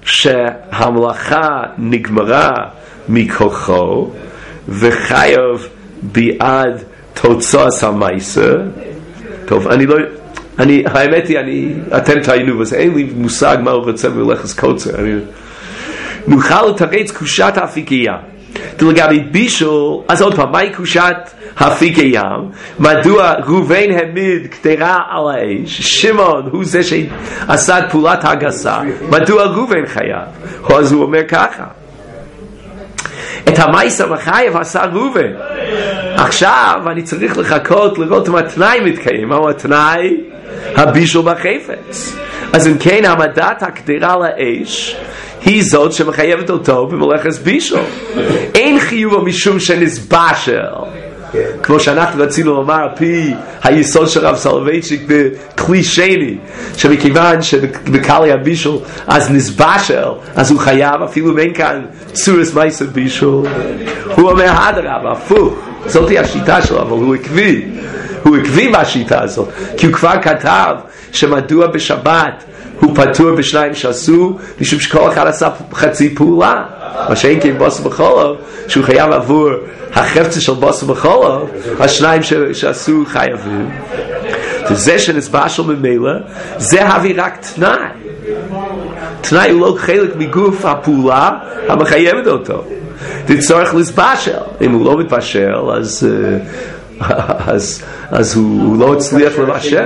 שהמלאכה נגמרה מכוחו וחייב ביעד תוצאת המעשה. טוב, אני לא, אני, האמת היא, אני, אתם תעיינו בזה, אין לי מושג מה הוא רוצה במלאכת קוצר. אני, נוכל לתרץ קושת האפיקייה. לגבי בישול, אז עוד פעם, מהי קושת האפיקייה? מדוע ראובן העמיד קטרה על האש? שמעון הוא זה שעשה את פעולת הגסה. מדוע ראובן חייב? אז הוא אומר ככה, את המעשה מחייב עשה ראובן. עכשיו אני צריך לחכות לראות אם התנאי מתקיים. מהו התנאי? הבישול בחפץ. אז אם כן, העמדת הקטרה על האש היא זאת שמחייבת אותו במלאכת בישול. אין חיוב משום שנסבשל, כמו שאנחנו רצינו לומר על פי היסוד של רב סולובייצ'יק בכלי שני, שמכיוון שבקלי הבישול אז נסבשל, אז הוא חייב, אפילו אם אין כאן צורס מעשה בישול. הוא אומר אדרבה, הפוך, זאת היא השיטה שלו, אבל הוא עקבי, הוא עקבי מהשיטה הזאת, כי הוא כבר כתב שמדוע בשבת הוא פטור בשניים שעשו, משום שכל אחד עשה חצי פעולה. מה שאין כן בוסר בחולוב, שהוא חייב עבור החפצה של בוסר בחולוב, השניים שעשו חייבים. וזה שנסבשל ממילא, זה הביא רק תנאי. תנאי הוא לא חלק מגוף הפעולה המחייבת אותו. זה צורך לסבשל. אם הוא לא מתבשל, אז... אז, אז הוא, הוא לא הצליח לבשל.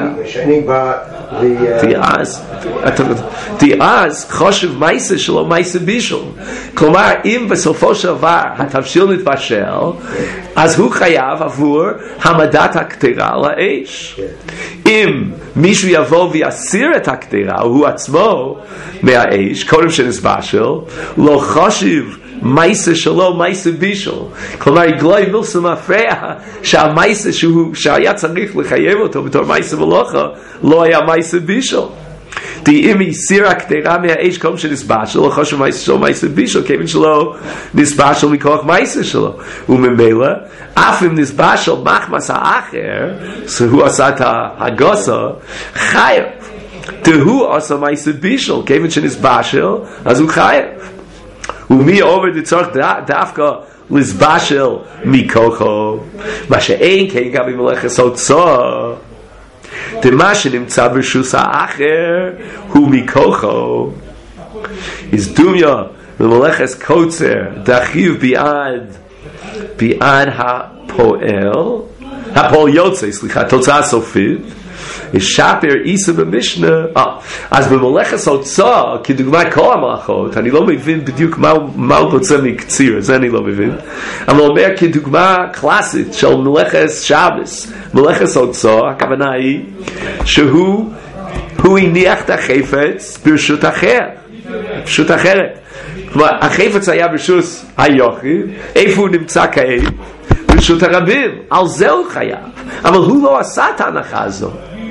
תיאז, תיאז חושב מייסה שלו מייסה בישול. כלומר, אם בסופו של דבר התבשיל מתבשל, אז הוא חייב עבור העמדת הקטרה לאש. אם מישהו יבוא ויסיר את הקטרה, הוא עצמו מהאש, קודם שנסבשל, לא חושב מייסה שלו מייסה בישול. כלומר, גלוי מילסה מפריע שהמייסה שהוא, שהיה צריך לחייב אותו בתור מייסה מלוכה, לא היה מייסה בישול. אם הסיר הקטרה מהאש קודם שנסבשל, לא חושב מייסה שלו מייסה בישול, כיוון שלו נסבשל מכוח מייסה שלו. וממילא, אף אם נסבשל מחמס האחר, שהוא עשה את הגוסה, חייב. תהו עשה מייסה בישול, כיוון שנסבשל, אז הוא חייב. ומי עובד לצורך דווקא לסבשל מכוחו, מה שאין כן גם במלאכת הוצאה, דמה שנמצא ברשות האחר הוא מכוחו. אז דומיה במלאכת קוצר דחיב ביעד ביעד הפועל, הפועל יוצא, סליחה, תוצאה סופית. ישפר איסה במשנה. אז במלאכת הוצאה, כדוגמה כל המלאכות, אני לא מבין בדיוק מה הוא רוצה מקציר, זה אני לא מבין, אבל הוא אומר כדוגמה קלאסית של מלאכת שבס, מלאכת הוצאה, הכוונה היא שהוא הוא הניח את החפץ ברשות אחר, ברשות אחרת. כלומר, החפץ היה ברשות היוחד, איפה הוא נמצא כעת? ברשות הרבים, על זה הוא חייב, אבל הוא לא עשה את ההנחה הזאת.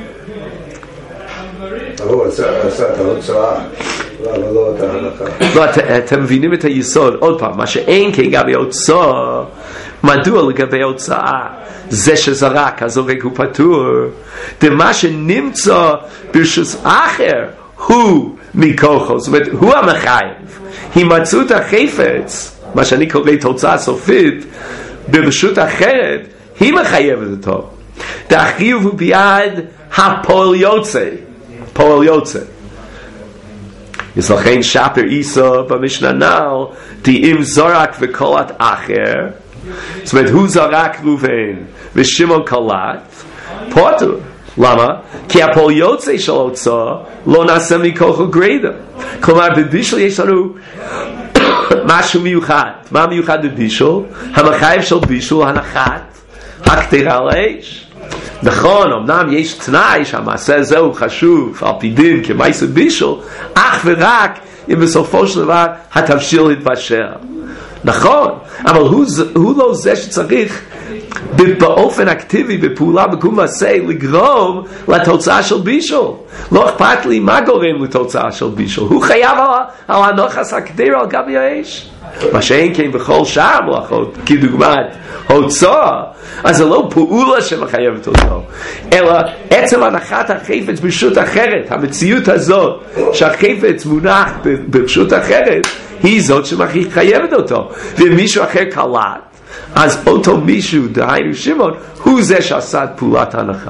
הוא עשה את ההוצאה, אבל לא את ההנחה. לא, אתם מבינים את היסוד. עוד פעם, מה שאין כגבי ההוצאה, מדוע לגבי ההוצאה? זה שזרק, הזורק הוא פטור. ומה שנמצא ברשות אחר, הוא מכוחו, זאת אומרת, הוא המחייב. הימצאות החפץ, מה שאני קורא תוצאה סופית, ברשות אחרת, היא מחייבת אותו. דחיוב הוא ביד הפועל יוצא, פועל יוצא. אז לכן שפר איסה במשנה נ"ל, אם זרק וקולט אחר, זאת אומרת הוא זרק ראובן ושמעון קלט, פוטר. למה? כי הפועל יוצא של ההוצאה לא נעשה מכוחו גרידה. כלומר בבישול יש לנו משהו מיוחד. מה מיוחד בבישול? המחייב של בישול הנחת הקטרה על האש. נכון, אמנם יש תנאי שהמעשה הזה הוא חשוב על פי דין כמעשה בישול, אך ורק אם בסופו של דבר התבשיל התבשל. נכון, אבל הוא, הוא לא זה שצריך באופן אקטיבי, בפעולה, בקום מעשה, לגרום לתוצאה של בישול. לא אכפת לי מה גורם לתוצאה של בישול. הוא חייב על, על הנוחס הקדיר על גבי האש. מה שאין כן בכל שאר מלאכות, כדוגמת הוצאה, אז זה לא פעולה שמחייבת אותו, אלא עצם הנחת החפץ ברשות אחרת, המציאות הזאת שהחפץ מונח ברשות אחרת, היא זאת שמחייבת אותו. ואם מישהו אחר קלט, אז אותו מישהו, דהיינו שמעון, הוא זה שעשה את פעולת ההנחה.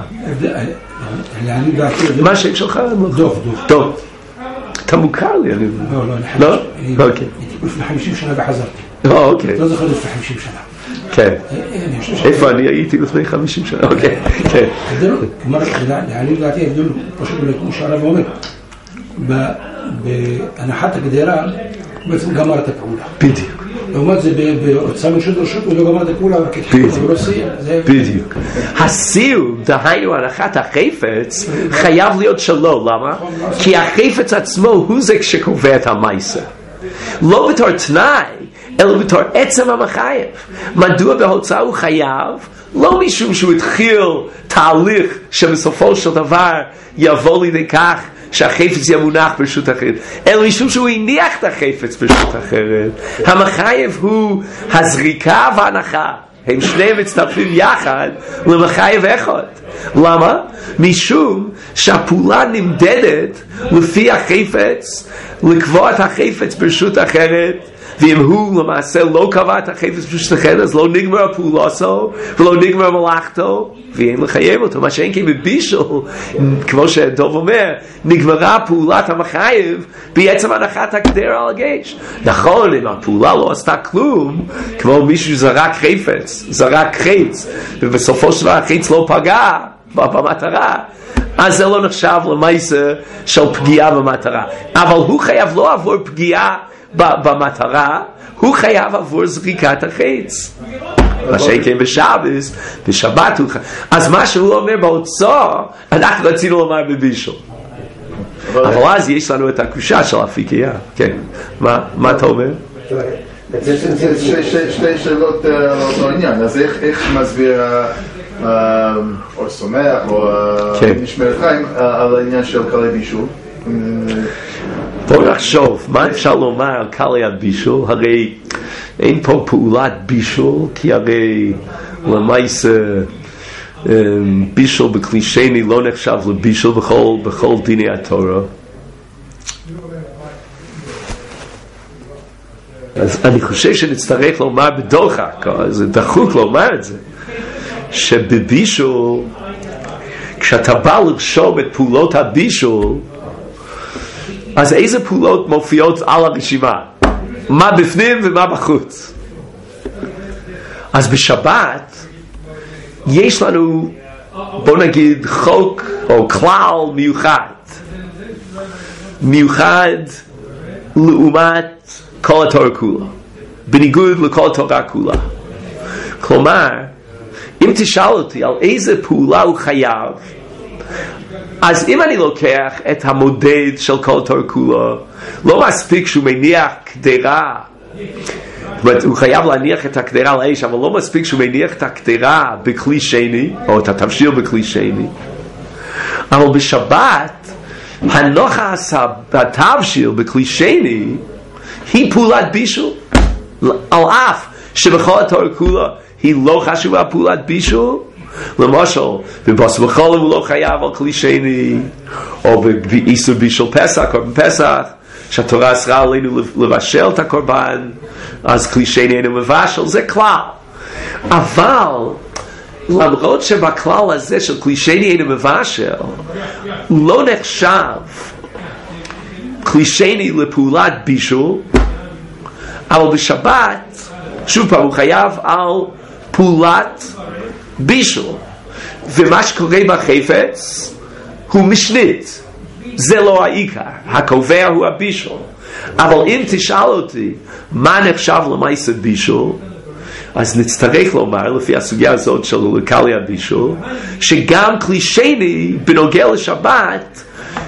מה השם שלך? דוב, דוב. טוב. אתה מוכר לי, אני... לא, לא, לא. אוקיי. לפני חמישים שנה וחזרתי. לא, אוקיי. לא זוכר לפני חמישים שנה. כן. איפה אני הייתי לפני חמישים שנה? אוקיי, כן. ההבדל, כלומר, לעניות דעתי ההבדל פשוט כמו שהרב אומר, בהנחת הגדרה בעצם גמר את הפעולה. בדיוק. לעומת זה בהוצאה מרשות רשות הוא לא גמר את הפעולה, אבל הוא לא סיים. בדיוק. הסיום, דהיינו הנחת החפץ, חייב להיות שלו. למה? כי החפץ עצמו הוא זה שקובע את המעשה. לא בתור תנאי, אלא בתור עצם המחייב. מדוע בהוצאה הוא חייב? לא משום שהוא התחיל תהליך שבסופו של דבר יבוא לידי כך שהחפץ יהיה מונח ברשות אחרת, אלא משום שהוא הניח את החפץ ברשות אחרת. המחייב הוא הזריקה וההנחה, הם שניהם מצטרפים יחד למחייב אחד. למה? משום שהפעולה נמדדת לפי החפץ, לקבוע את החפץ ברשות אחרת, ואם הוא למעשה לא קבע את החפץ ברשות אחרת, אז לא נגמר הפעולה שלו ולא נגמר מלאכתו, ואין לחייב אותו. מה שאין כי בבישול, כמו שדוב אומר, נגמרה פעולת המחייב בעצם הנחת הקדרה על הגש. נכון, אם הפעולה לא עשתה כלום, כמו מישהו זרק חפץ, זרק חץ, ובסופו של דבר החץ לא פגע במטרה, אז זה לא נחשב למעשה של פגיעה במטרה. אבל הוא חייב לא עבור פגיעה במטרה, הוא חייב עבור זריקת החץ. מה שכן בשבת, בשבת הוא חייב. אז מה שהוא אומר בהוצאה, אנחנו רצינו לומר בבישול. אבל אז יש לנו את הקושה של הפיקיה. כן. מה אתה אומר? שתי שאלות על אותו עניין. אז איך מסביר או סומך או נשמרת חיים על העניין של קלי בישול? בוא נחשוב, מה אפשר לומר על קלי הבישול? הרי אין פה פעולת בישול, כי הרי למעשה בישול בכלי שני לא נחשב לבישול בכל, בכל דיני התורה. אז אני חושב שנצטרך לומר בדוחק, זה דחוק לומר את זה, שבבישול, כשאתה בא לרשום את פעולות הבישול, אז איזה פעולות מופיעות על הרשימה? מה בפנים ומה בחוץ? אז בשבת יש לנו, בוא נגיד, חוק או כלל מיוחד. מיוחד לעומת כל התורה כולה. בניגוד לכל התורה כולה. כלומר, אם תשאל אותי על איזה פעולה הוא חייב, אז אם אני לוקח את המודד של כל התורה כולה, לא מספיק שהוא מניח קדרה, זאת אומרת, הוא חייב להניח את הקדרה על האש, אבל לא מספיק שהוא מניח את הקדרה בכלי שני, או את התבשיל בכלי שני. אבל בשבת, הנוחס התבשיל בכלי שני, היא פעולת בישול. על אף שבכל התורה כולה היא לא חשובה פעולת בישול, למשל, בבשר וחלב הוא לא חייב על כלי שני, או באיסור בישול פסח, קורבן פסח, שהתורה אסרה עלינו לבשל את הקורבן, אז כלי שני אינו מבשל, זה כלל. אבל, למרות שבכלל הזה של כלי שני אינו מבשל, לא נחשב כלי שני לפעולת בישול, אבל בשבת, שוב פעם, הוא חייב על פעולת בישול, ומה שקורה בחפץ הוא משנית, זה לא העיקר, הקובע הוא הבישול. אבל אם תשאל אותי מה נחשב למעשה בישול, אז נצטרך לומר לפי הסוגיה הזאת של קלי הבישול, שגם כלי שני בנוגע לשבת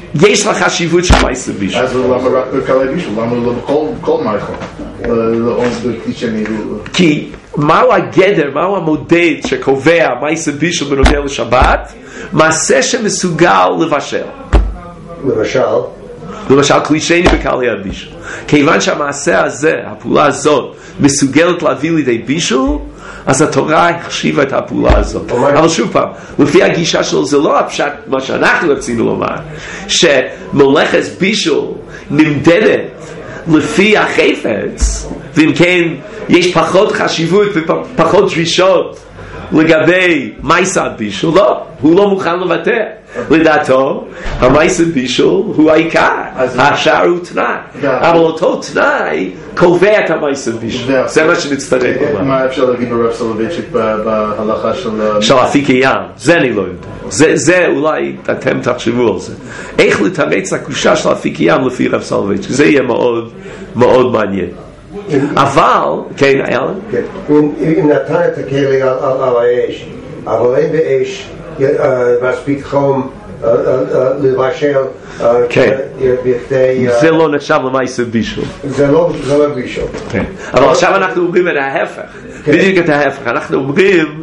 יש לה חשיבות של מעשה בישול. אז למה רק בקלי בישול? למה לא בכל מערכות? לא בכלי שני? כי מהו הגדר, מהו המודד שקובע מעשה בישול בנוגע לשבת? מעשה שמסוגל לבשל. למשל? למשל כלי שני בקלי הבישול. כיוון שהמעשה הזה, הפעולה הזאת, מסוגלת להביא לידי בישול, אז התורה החשיבה את הפעולה הזאת. אבל שוב פעם, לפי הגישה שלו זה לא הפשט מה שאנחנו רצינו לומר, שמלאכת בישול נמדדת לפי החפץ, ואם כן יש פחות חשיבות ופחות דרישות לגבי מעשה בישול, לא, הוא לא מוכן לוותר. לדעתו, המעשה בישול הוא העיקר, השאר הוא תנאי, אבל אותו תנאי קובע את המעשה בישול. זה מה שנצטרך לומר. מה אפשר להגיד ברב סולובייצ'יק בהלכה של... של אפיק ים, זה אני לא יודע. זה אולי אתם תחשבו על זה. איך לתמץ הקושה של אפיק ים לפי רב סולובייצ'יק, זה יהיה מאוד מאוד מעניין. אבל, כן, אלן? אם נתן את הכלי על האש, אבל אין באש מספיק חום לבשל בכדי... זה לא נחשב למעשה בישול. זה לא בישול. אבל עכשיו אנחנו אומרים את ההפך, בדיוק את ההפך. אנחנו אומרים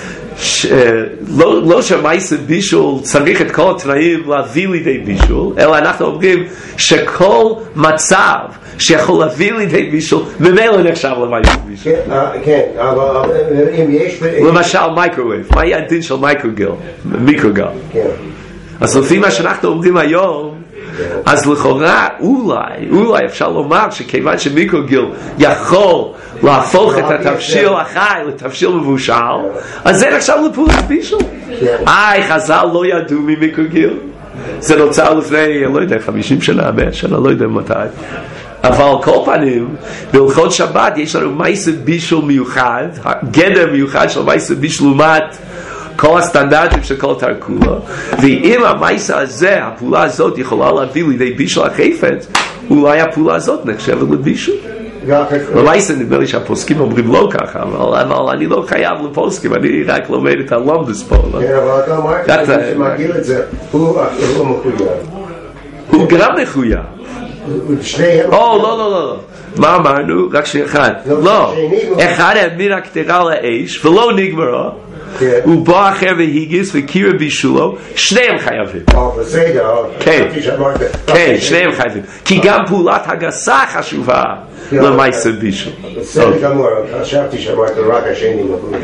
לא שמעשה בישול צריך את כל התנאים להביא לידי בישול, אלא אנחנו אומרים שכל מצב שיכול להביא לידי בישול ממילא נחשב למעשה בישול. כן, אבל אם יש... למשל מייקרווייב, מה יהיה הדין של מיקרוגל? מיקרוגל. אז לפי מה שאנחנו אומרים היום, אז לכאורה אולי, אולי אפשר לומר שכיוון שמיקרוגל יכול להפוך את התבשיל החי לתבשיל מבושל, אז זה נחשב לפעולת בישול. איי, חז"ל לא ידעו ממיקרוגל. זה נוצר לפני, לא יודע, חמישים שנה, מאה שנה, לא יודע מתי. אבל כל פנים, בהלכות שבת יש לנו מעשה בישול מיוחד, גדר מיוחד של מעשה בישול לעומת כל הסטנדרטים של כל תרקולה, ואם המעשה הזה, הפעולה הזאת יכולה להביא לידי בישול החפץ, אולי הפעולה הזאת נחשבת לבישול. למעשה נדמה לי שהפוסקים אומרים לא ככה, אבל אני לא חייב לפוסקים, אני רק לומד את הלומדס פה. כן, אבל אתה אמרת שמגיל את זה, הוא לא מחויב. הוא גם מחויב. או, לא, לא, לא. מה אמרנו? רק שאחד. לא. אחד העמיד הקטרה לאש, ולא נגמרה, הוא בא אחר והגיס וקירה בישולו, שניהם חייבים. כן, כן, שניהם חייבים. כי גם פעולת הגסה חשובה למעשה בישול. בסדר גמור, חשבתי שאמרת רק השני מחויב.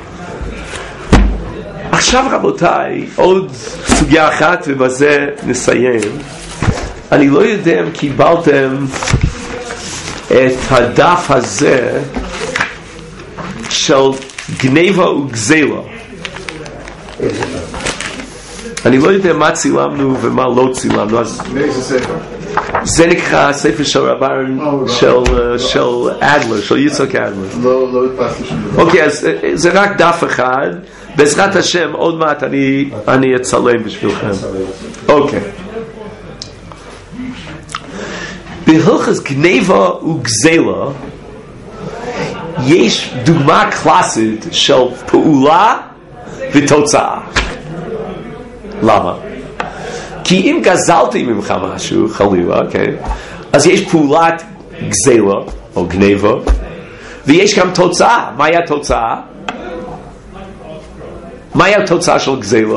עכשיו רבותיי, עוד סוגיה אחת ובזה נסיים. אני לא יודע אם קיבלתם את הדף הזה של גניבה וגזלה. אני לא יודע מה צילמנו ומה לא צילמנו. זה נקרא ספר של רבן של אדלר, של יצחק אדלר. לא, לא התפסתי שום דבר. אוקיי, אז זה רק דף אחד. בעזרת השם עוד מעט אני אצלם בשבילכם. אוקיי. בהלכות גניבה וגזלה יש דוגמה קלאסית של פעולה ותוצאה. למה? כי אם גזלתי ממך משהו, חלילה, כן? אז יש פעולת גזלה או גניבה, ויש גם תוצאה. מהי התוצאה? מהי התוצאה של גזלה?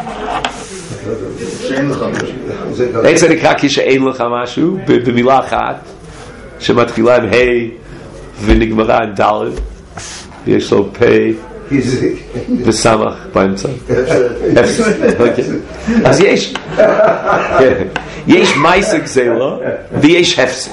שאין לך משהו. איך זה נקרא כשאין לך משהו? במילה אחת שמתחילה עם ה' ונגמרה עם ד' ויש לו פה וסמך באמצע. אז יש יש מעשה גזלה ויש הפסק.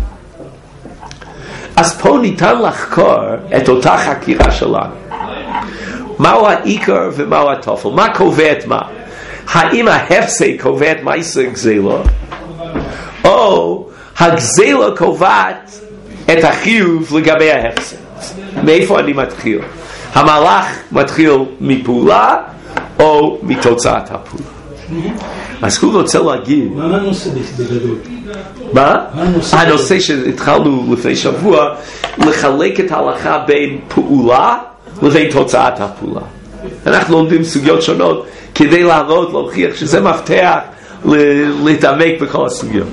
אז פה ניתן לחקור את אותה חקירה שלנו. מהו העיקר ומהו התופל? מה קובע את מה? האם ההפסק קובע את מעשה גזלה, או הגזלה קובעת את החיוב לגבי ההפסק? מאיפה אני מתחיל? המהלך מתחיל מפעולה או מתוצאת הפעולה? אז הוא רוצה להגיד, מה הנושא בגדול? מה? הנושא שהתחלנו לפני שבוע, לחלק את ההלכה בין פעולה לבין תוצאת הפעולה. אנחנו לומדים סוגיות שונות כדי להראות, להוכיח שזה מפתח להתעמק בכל הסוגיות.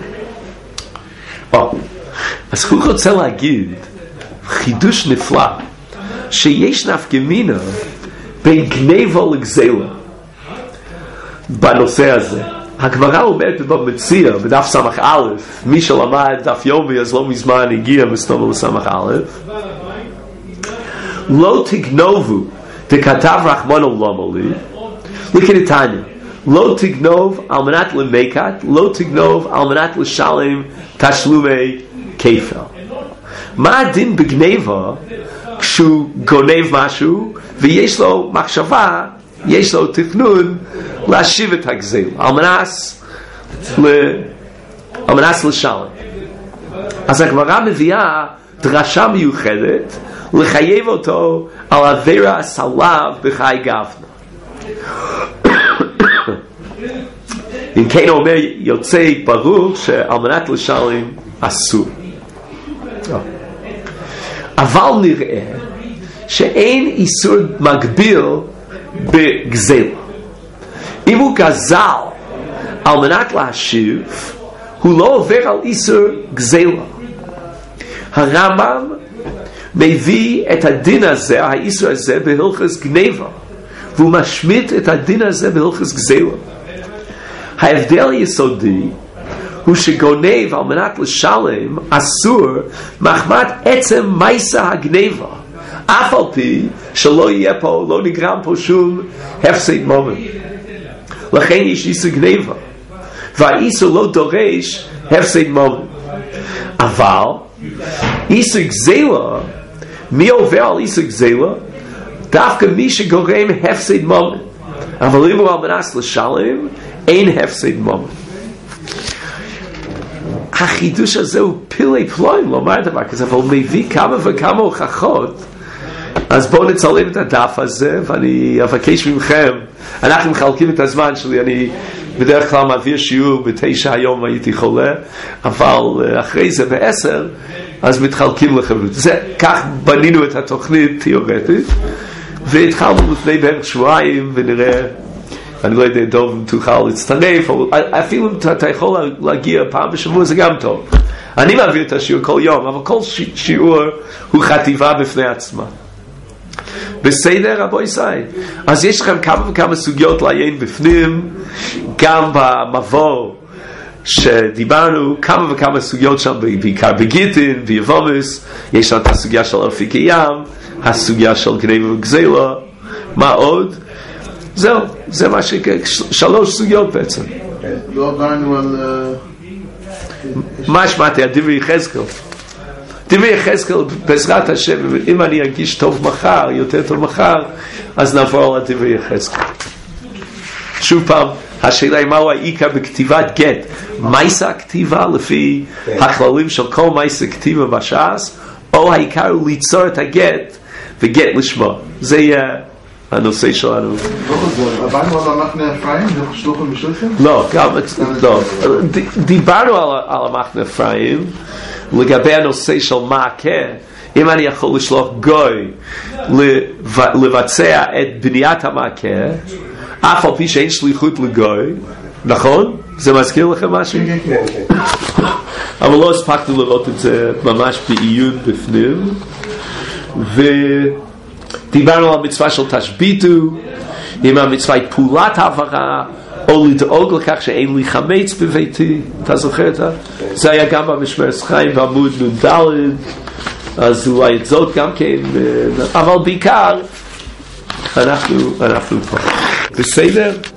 אז הוא רוצה להגיד חידוש נפלא שיש נפקא מינה בין גניבה לגזלה בנושא הזה. הגמרא אומרת במציע בדף סמך א', מי שלמד דף יומי אז לא מזמן הגיע מסתובב לסמך א', לא תגנובו דכתב רחמנא למה לי לכדתניא, לא תגנוב על מנת למקת, לא תגנוב על מנת לשלם תשלומי כפל. מה הדין בגניבה כשהוא גונב משהו ויש לו מחשבה, יש לו תכנון להשיב את הגזל על מנת על מנת לשלם? אז הגמרא מביאה דרשה מיוחדת לחייב אותו על עבירה סלב בחי גפנה. אם כן אומר יוצא ברור שעל מנת לשלם אסור. אבל נראה שאין איסור מקביל בגזל. אם הוא גזל על מנת להשיב, הוא לא עובר על איסור גזלה. הרמב"ם מביא את הדין הזה, האיסור הזה, בהלכות גניבה, והוא משמיט את הדין הזה בהלכות גזלה. ההבדל היסודי הוא שגונב על מנת לשלם אסור מחמת עצם מעשה הגניבה, אף על פי שלא יהיה פה, לא נגרם פה שום הפסד ממון. לכן יש איסור גניבה, והאיסור לא דורש הפסד ממון. אבל איסור גזלה, מי עובר על איסור גזלה? דווקא מי שגורם הפסד ממון. אבל אם הוא על מנת לשלם, אין הפסד ממון. החידוש הזה הוא פילי פלואים, לא אומר דבר כזה, אבל הוא מביא כמה וכמה הוכחות. אז בואו נצלם את הדף הזה, ואני אבקש מכם, אנחנו מחלקים את הזמן שלי, אני בדרך כלל מעביר שיעור בתשע היום הייתי חולה, אבל אחרי זה בעשר, אז מתחלקים לכם. זה, כך בנינו את התוכנית תיאורטית, והתחלנו לפני בערך שבועיים, ונראה, אני לא יודע, דוב אם תוכל להצטרף, אפילו אם אתה יכול להגיע פעם בשבוע, זה גם טוב. אני מעביר את השיעור כל יום, אבל כל שיעור הוא חטיבה בפני עצמה. בסדר, רבו ישראל? אז יש לכם כמה וכמה סוגיות לעיין בפנים, גם במבוא שדיברנו, כמה וכמה סוגיות שם, בעיקר בגיטין, ביבומס, יש לנו את הסוגיה של ארפיקי ים, הסוגיה של גניבה וגזלה, מה עוד? זהו, זה מה ש... שלוש סוגיות בעצם. לא עברנו על... מה שמעתי, הדברי יחזקאל. דברי יחזקאל, בעזרת השם, אם אני ארגיש טוב מחר, יותר טוב מחר, אז נעבור על דברי יחזקאל. שוב פעם, השאלה היא מהו העיקר בכתיבת גט. מייסה הכתיבה לפי הכללים של כל מייסה כתיבה בש"ס, או העיקר הוא ליצור את הגט וגט לשמו. זה יהיה הנושא שלנו. עברנו על המחנה אפרים? שלוחו משולחים? לא, גם, לא. דיברנו על המחנה אפרים לגבי הנושא של מעקה. אם אני יכול לשלוח גוי לבצע את בניית המעקה, אף על פי שאין שליחות לגוי, נכון? זה מזכיר לכם משהו? אבל לא הספקנו לראות את זה ממש בעיון בפנים. ודיברנו על מצווה של תשביתו, אם המצווה היא פעולת העברה, או לדאוג לכך שאין לי חמץ בביתי. אתה זוכר את זה? זה היה גם במשמרת חיים בעמוד נ"ד, אז אולי את זאת גם כן, אבל בעיקר אנחנו, אנחנו פה. בסדר?